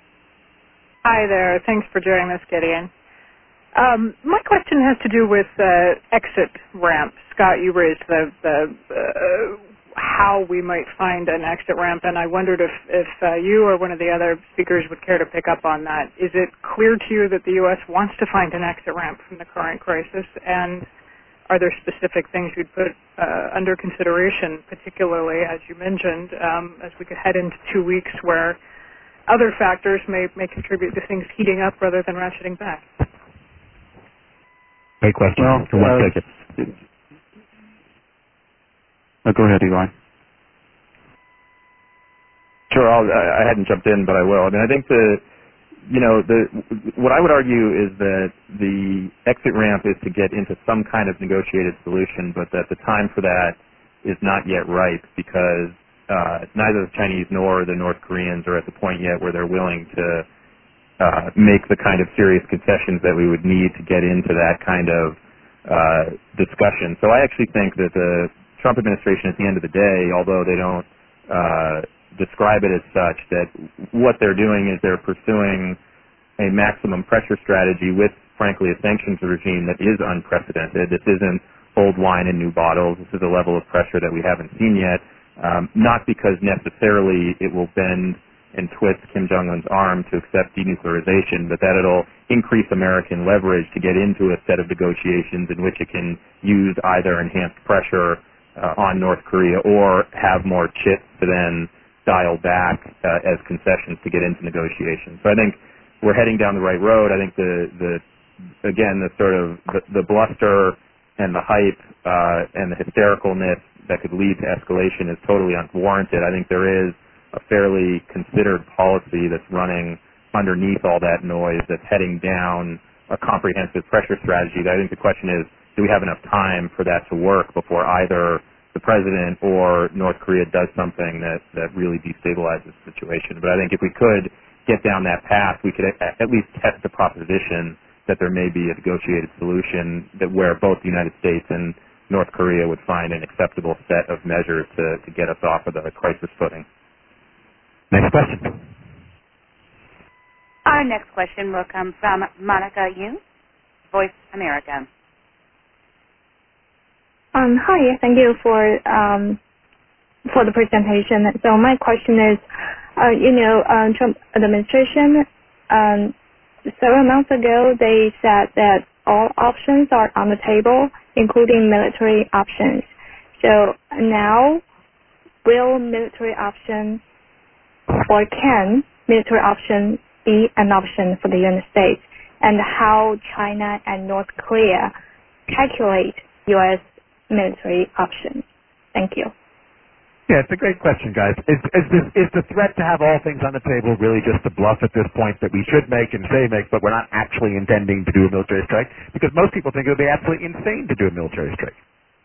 L: Hi there. Thanks for doing this, Gideon. Um, my question has to do with uh, exit ramp. Scott, you raised the, the uh, how we might find an exit ramp, and I wondered if, if uh, you or one of the other speakers would care to pick up on that. Is it clear to you that the U S wants to find an exit ramp from the current crisis, and are there specific things you'd put uh, under consideration, particularly, as you mentioned, um, as we could head into two weeks where other factors may, may contribute to things heating up rather than ratcheting back?
B: Great question.
E: Well,
B: For one
E: uh,
B: second.
E: Oh, go ahead, Eli.
C: Sure, I'll, I hadn't jumped in, but I will. I mean, I think the you know, the, what I would argue is that the exit ramp is to get into some kind of negotiated solution, but that the time for that is not yet ripe because uh, neither the Chinese nor the North Koreans are at the point yet where they're willing to uh, make the kind of serious concessions that we would need to get into that kind of uh, discussion. So I actually think that the Trump administration at the end of the day, although they don't uh, describe it as such, that what they're doing is they're pursuing a maximum pressure strategy with, frankly, a sanctions regime that is unprecedented. This isn't old wine in new bottles. This is a level of pressure that we haven't seen yet, um, not because necessarily it will bend and twist Kim Jong-un's arm to accept denuclearization, but that it'll increase American leverage to get into a set of negotiations in which it can use either enhanced pressure uh, on North Korea or have more chips to then dial back uh, as concessions to get into negotiations. So I think we're heading down the right road. I think the, the again, the sort of the, the bluster and the hype uh, and the hystericalness that could lead to escalation is totally unwarranted. I think there is a fairly considered policy that's running underneath all that noise that's heading down a comprehensive pressure strategy. I think the question is, do we have enough time for that to work before either the president or North Korea does something that, that really destabilizes the situation? But I think if we could get down that path, we could at, at least test the proposition that there may be a negotiated solution that where both the United States and North Korea would find an acceptable set of measures to, to get us off of the crisis footing.
B: Next question.
A: Our next question will come from Monica Yu, Voice America.
M: Um, hi, thank you for um, for the presentation. So my question is, uh, you know, uh, Trump administration, um, several months ago they said that all options are on the table, including military options. So now, will military option or can military option be an option for the United States? And how China and North Korea calculate U S military options? Thank you.
B: Yeah, it's a great question, guys. Is, is, this, is the threat to have all things on the table really just a bluff at this point that we should make and say make, but we're not actually intending to do a military strike? Because most people think it would be absolutely insane to do a military strike.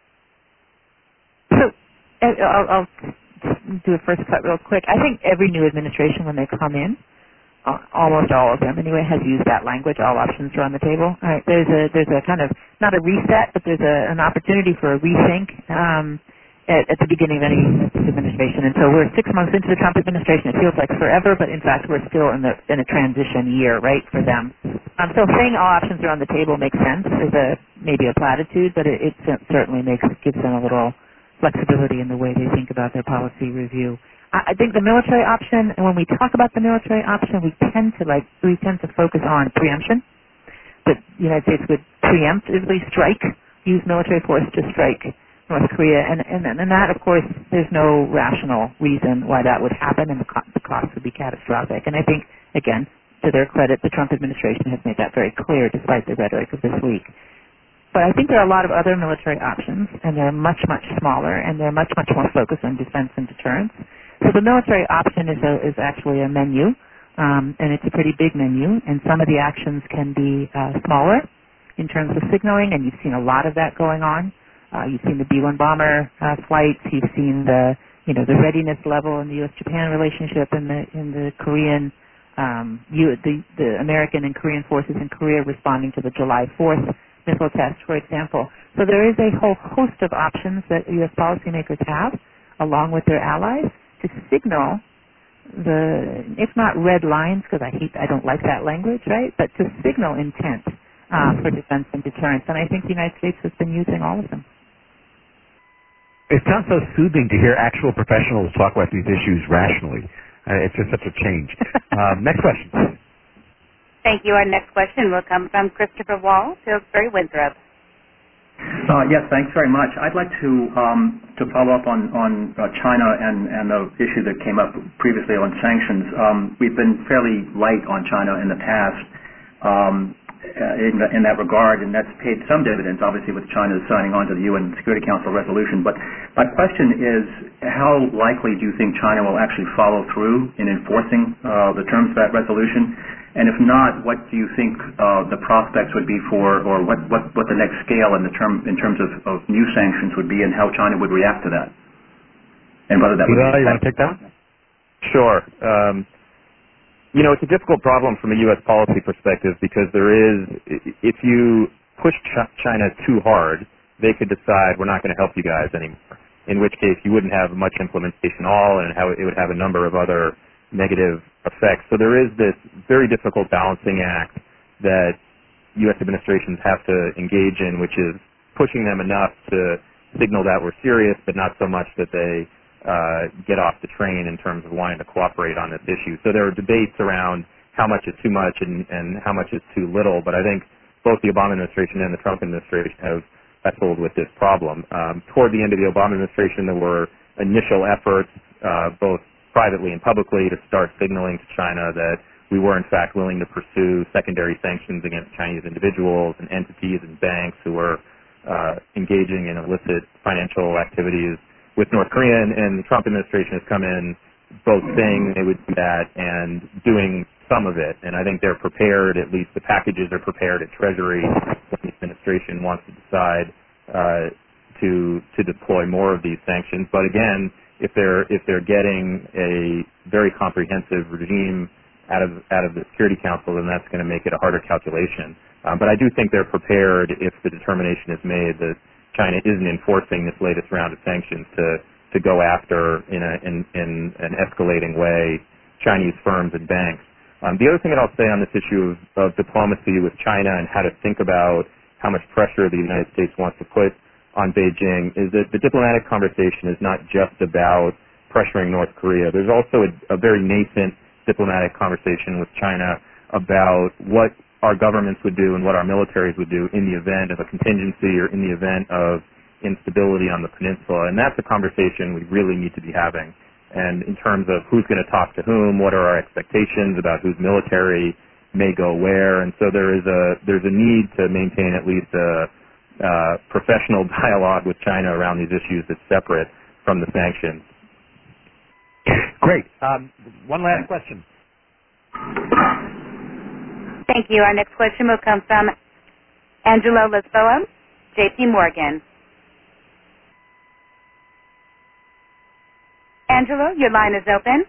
D: So, I'll, I'll do a first cut real quick. I think every new administration, when they come in, uh, almost all of them anyway, has used that language. All options are on the table. All right, there's a there's a kind of not a reset, but there's a, an opportunity for a rethink. Um, At, at the beginning of any administration. And so we're six months into the Trump administration. It feels like forever, but in fact we're still in, the, in a transition year, right, for them. Um, so saying all options are on the table makes sense as a maybe a platitude, but it, it certainly makes gives them a little flexibility in the way they think about their policy review. I, I think the military option, and when we talk about the military option, we tend to like we tend to focus on preemption. That the United States would preemptively strike, use military force to strike North Korea, and, and and that, of course, there's no rational reason why that would happen, and the, co- the cost would be catastrophic. And I think, again, to their credit, the Trump administration has made that very clear, despite the rhetoric of this week. But I think there are a lot of other military options, and they're much, much smaller, and they're much, much more focused on defense and deterrence. So the military option is a, is actually a menu, um, and it's a pretty big menu, and some of the actions can be uh, smaller in terms of signaling, and you've seen a lot of that going on. Uh, you've seen the B one bomber uh, flights. You've seen the, you know, the readiness level in the U S Japan relationship, and the in the Korean, um, U, the the American and Korean forces in Korea responding to the July fourth missile test, for example. So there is a whole host of options that U S policymakers have, along with their allies, to signal the, if not red lines, because I hate, I don't like that language, right? But to signal intent uh, for defense and deterrence, and I think the United States has been using all of them.
B: It sounds so soothing to hear actual professionals talk about these issues rationally. Uh, it's just such a change. um, next question.
A: Thank you. Our next question will come from Christopher Wall, Pillsbury Winthrop.
N: Uh, yes, thanks very much. I'd like to um, to follow up on on uh, China and and the issue that came up previously on sanctions. Um, we've been fairly light on China in the past. Um, In, the, in that regard, and that's paid some dividends, obviously, with China signing on to the U N Security Council resolution. But my question is, how likely do you think China will actually follow through in enforcing uh, the terms of that resolution? And if not, what do you think uh, the prospects would be for, or what, what, what the next scale in, the term, in terms of, of new sanctions would be, and how China would react to that? And whether that would
B: Eli,
N: be...
B: you want to take that?
C: Sure. Um, you know, it's a difficult problem from a U S policy perspective because there is, if you push Ch- China too hard, they could decide we're not going to help you guys anymore, in which case you wouldn't have much implementation at all, and how it would have a number of other negative effects. So there is this very difficult balancing act that U S administrations have to engage in, which is pushing them enough to signal that we're serious, but not so much that they uh, get off the train in terms of wanting to cooperate on this issue. So there are debates around how much is too much and, and how much is too little, but I think both the Obama administration and the Trump administration have wrestled with this problem. Um, toward the end of the Obama administration, there were initial efforts, uh, both privately and publicly, to start signaling to China that we were in fact willing to pursue secondary sanctions against Chinese individuals and entities and banks who were uh, engaging in illicit financial activities with North Korea, and, and the Trump administration has come in both saying they would do that and doing some of it. And I think they're prepared, at least the packages are prepared at Treasury when the administration wants to decide uh, to to deploy more of these sanctions. But again, if they're if they're getting a very comprehensive regime out of out of the Security Council, then that's going to make it a harder calculation. Um, but I do think they're prepared if the determination is made that China isn't enforcing this latest round of sanctions to to go after in a in, in an escalating way Chinese firms and banks. Um, the other thing that I'll say on this issue of, of diplomacy with China and how to think about how much pressure the United States wants to put on Beijing is that the diplomatic conversation is not just about pressuring North Korea. There's also a, a very nascent diplomatic conversation with China about what our governments would do and what our militaries would do in the event of a contingency or in the event of instability on the peninsula. And that's a conversation we really need to be having. And in terms of who's going to talk to whom, what are our expectations about whose military may go where. And so there is a there's a need to maintain at least a uh, professional dialogue with China around these issues that's separate from the sanctions.
B: Great. Um, one last question.
A: Thank you. Our next question will come from Angelo Lisboa, J P Morgan. Angelo, your line is open.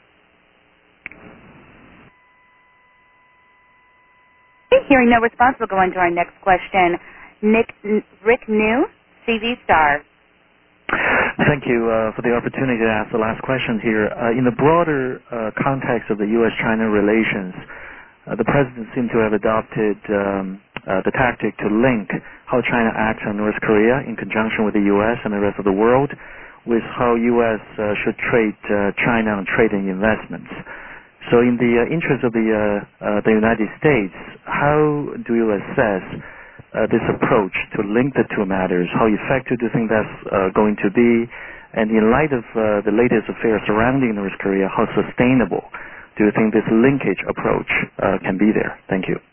A: Hearing no response, we'll go on to our next question. Nick, Rick New, C V Star.
O: Thank you uh, for the opportunity to ask the last question here. Uh, in the broader uh, context of the U S China relations, uh, the President seemed to have adopted um, uh, the tactic to link how China acts on North Korea in conjunction with the U S and the rest of the world with how U S uh, should treat uh, China on trade and investments. So in the uh, interest of the, uh, uh, the United States, how do you assess uh, this approach to link the two matters? How effective do you think that's uh, going to be? And in light of uh, the latest affairs surrounding North Korea, how sustainable do you think this linkage approach uh, can be there? Thank you.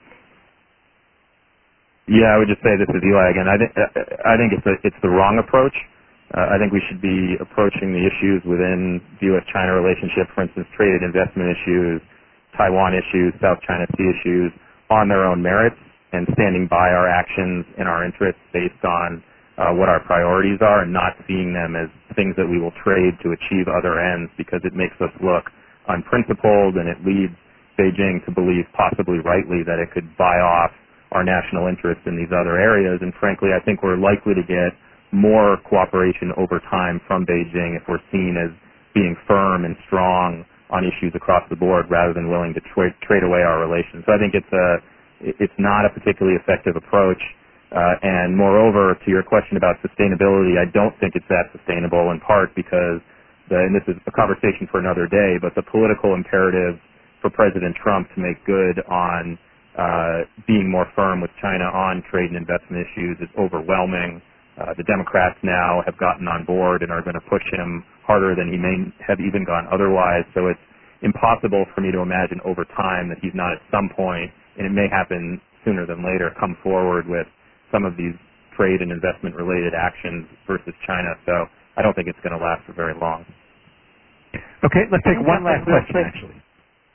C: Yeah, I would just say, this is Eli again. I think I think it's a, it's the wrong approach. Uh, I think we should be approaching the issues within the U S China relationship, for instance, trade and investment issues, Taiwan issues, South China Sea issues, on their own merits and standing by our actions and our interests based on uh, what our priorities are, and not seeing them as things that we will trade to achieve other ends, because it makes us look unprincipled and it leads Beijing to believe, possibly rightly, that it could buy off our national interests in these other areas. And frankly, I think we're likely to get more cooperation over time from Beijing if we're seen as being firm and strong on issues across the board rather than willing to tra- trade away our relations. So I think it's a it's not a particularly effective approach. Uh, and moreover, to your question about sustainability, I don't think it's that sustainable, in part because, the, and this is a conversation for another day, but the political imperative for President Trump to make good on uh, being more firm with China on trade and investment issues is overwhelming. Uh, the Democrats now have gotten on board and are going to push him harder than he may have even gone otherwise. So it's impossible for me to imagine over time that he's not at some point, and it may happen sooner than later, come forward with some of these trade and investment related actions versus China. So I don't think it's going to last for very long.
B: Okay, let's take one last question, actually.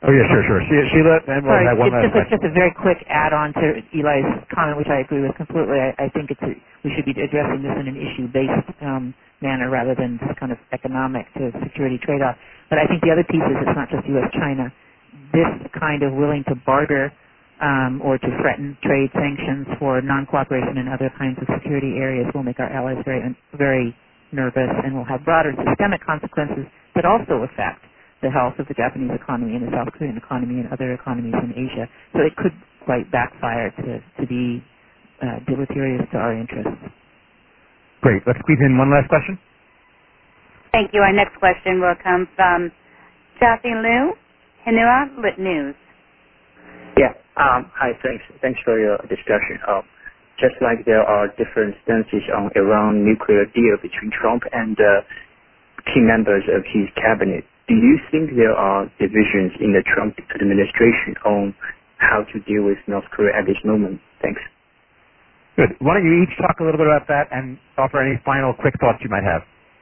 B: Oh, yeah, sure, sure. She, Sheila, and we'll
D: Sorry,
B: have one
D: it's
B: last
D: just, a, just a very quick add-on to Eli's comment, which I agree with completely. I, I think it's a, we should be addressing this in an issue-based um, manner rather than just kind of economic to security trade-off. But I think the other piece is it's not just U S China. This kind of willing to barter um, or to threaten trade sanctions for non-cooperation in other kinds of security areas will make our allies very, very nervous and will have broader systemic consequences that also affect the health of the Japanese economy and the South Korean economy and other economies in Asia. So it could quite backfire to, to be uh, deleterious to our interests.
B: Great. Let's squeeze in one last question.
A: Thank you. Our next question will come from Jaffe Liu, Hinua Lit News.
P: Yeah. Um, hi. Thanks. Thanks for your discussion. Uh, just like there are different stances on Iran nuclear deal between Trump and uh, key members of his cabinet, do you think there are divisions in the Trump administration on how to deal with North Korea at this moment? Thanks.
B: Good. Why don't you each talk a little bit about that and offer any final quick thoughts you might have?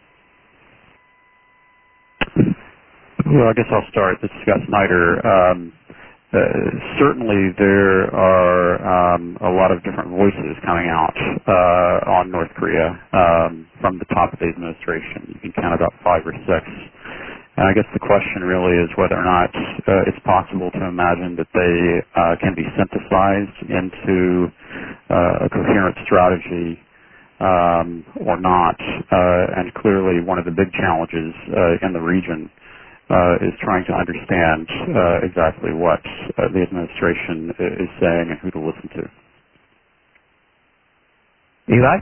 E: Well, I guess I'll start. This is Scott Snyder. Um, uh, certainly there are um, a lot of different voices coming out uh, on North Korea um, from the top of the administration. You can count about five or six. And I guess the question really is whether or not uh, it's possible to imagine that they uh, can be synthesized into uh, a coherent strategy um, or not. Uh, and clearly one of the big challenges uh, in the region uh, is trying to understand uh, exactly what uh, the administration is saying and who to listen to.
B: Eli?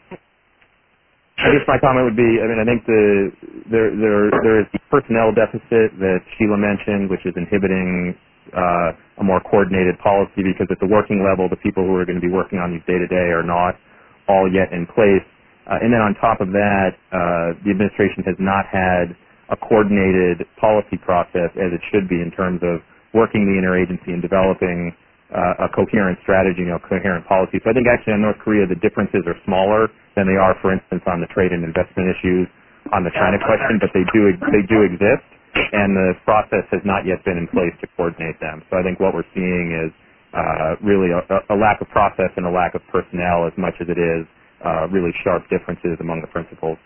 C: I guess my comment would be, I mean, I think the there there there is the personnel deficit that Sheila mentioned, which is inhibiting uh, a more coordinated policy because at the working level, the people who are going to be working on these day to day are not all yet in place. Uh, and then on top of that, uh, the administration has not had a coordinated policy process as it should be in terms of working the interagency and developing uh, a coherent strategy, you know, coherent policy. So I think actually in North Korea the differences are smaller than they are, for instance, on the trade and investment issues, on the China question, but they do they do exist, and the process has not yet been in place to coordinate them. So I think what we're seeing is uh, really a, a lack of process and a lack of personnel as much as it is uh, really sharp differences among the principals.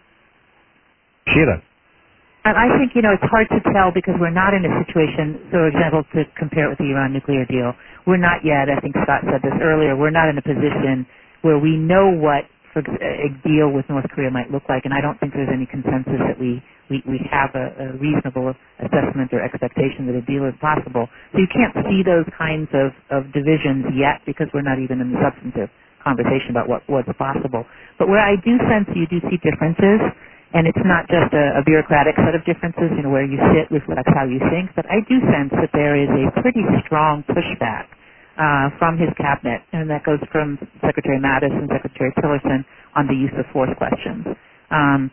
B: Sheila.
D: And I think, you know, it's hard to tell because we're not in a situation, so for example, to compare it with the Iran nuclear deal, we're not yet, I think Scott said this earlier, we're not in a position where we know what for a deal with North Korea might look like, and I don't think there's any consensus that we, we, we have a, a reasonable assessment or expectation that a deal is possible. So you can't see those kinds of, of divisions yet because we're not even in the substantive conversation about what what's possible. But where I do sense you do see differences, and it's not just a, a bureaucratic set of differences, you know, where you sit reflects how you think, but I do sense that there is a pretty strong pushback uh, from his cabinet, and that goes from Secretary Mattis and Secretary Tillerson on the use of force questions. Um,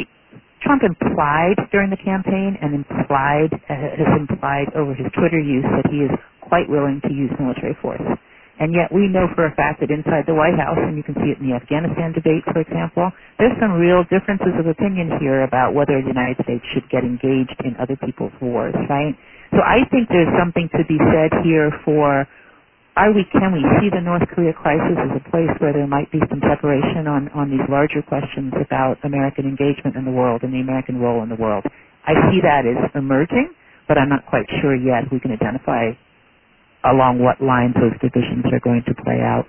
D: Trump implied during the campaign and implied, uh, has implied over his Twitter use that he is quite willing to use military force. And yet we know for a fact that inside the White House, and you can see it in the Afghanistan debate, for example, there's some real differences of opinion here about whether the United States should get engaged in other people's wars, right? So I think there's something to be said here for, are we, can we see the North Korea crisis as a place where there might be some separation on, on these larger questions about American engagement in the world and the American role in the world? I see that as emerging, but I'm not quite sure yet we can identify along what lines those divisions are going to play out.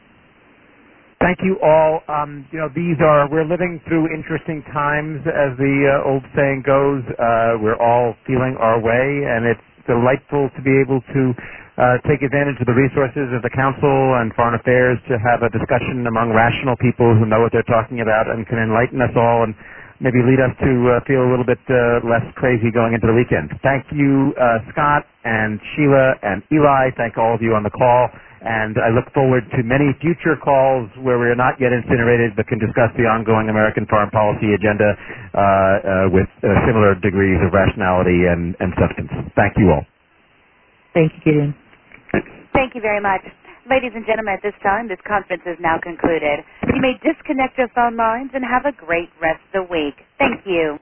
B: Thank you all. Um, you know, these are, we're living through interesting times, as the uh, old saying goes. Uh, we're all feeling our way, and it's delightful to be able to uh, take advantage of the resources of the Council and Foreign Affairs to have a discussion among rational people who know what they're talking about and can enlighten us all and maybe lead us to uh, feel a little bit uh, less crazy going into the weekend. Thank you, uh, Scott and Sheila and Eli. Thank all of you on the call. And I look forward to many future calls where we are not yet incinerated but can discuss the ongoing American foreign policy agenda uh, uh, with uh, similar degrees of rationality and, and substance. Thank you all.
D: Thank you, Gideon.
A: Thank you very much. Ladies and gentlemen, at this time, this conference is now concluded. You may disconnect your phone lines and have a great rest of the week. Thank you.